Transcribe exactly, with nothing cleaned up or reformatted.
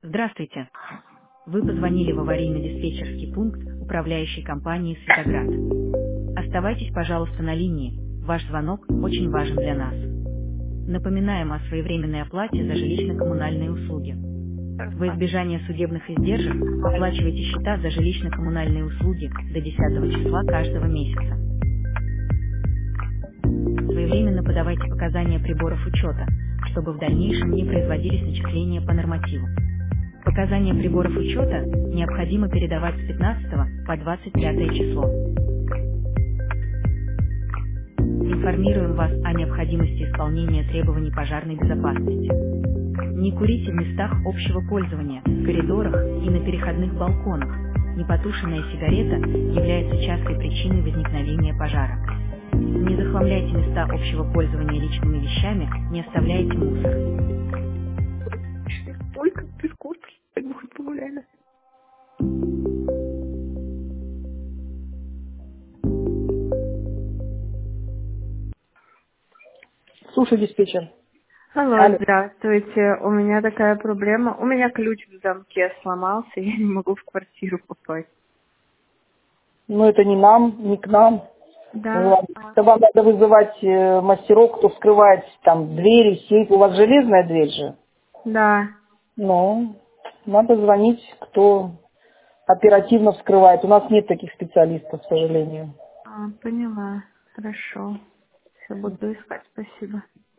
Здравствуйте. Вы позвонили в аварийно-диспетчерский пункт управляющей компании «Светоград». Оставайтесь, пожалуйста, на линии. Ваш звонок очень важен для нас. Напоминаем о своевременной оплате за жилищно-коммунальные услуги. Во избежание судебных издержек оплачивайте счета за жилищно-коммунальные услуги до десятого числа каждого месяца. Своевременно подавайте показания приборов учета, чтобы в дальнейшем не производились начисления по нормативу. Показания приборов учета необходимо передавать с пятнадцатого по двадцать пятое число. Информируем вас о необходимости исполнения требований пожарной безопасности. Не курите в местах общего пользования, в коридорах и на переходных балконах. Непотушенная сигарета является частой причиной возникновения пожара. Не захламляйте места общего пользования личными вещами, не оставляйте мусор. Только без куртки, так бы хоть погуляли. Слушай, диспетчер. Алло, Алло. здравствуйте. У меня такая проблема. У меня ключ в замке сломался, я не могу в квартиру попасть. Ну, это не нам, не к нам. Ну, Да. ладно. Это вам надо вызывать э, мастеров, кто вскрывает там двери, сейф. У вас железная дверь же? Да. Ну, надо звонить, кто оперативно вскрывает. У нас нет таких специалистов, к сожалению. А, поняла. Хорошо. Все, буду искать. Спасибо.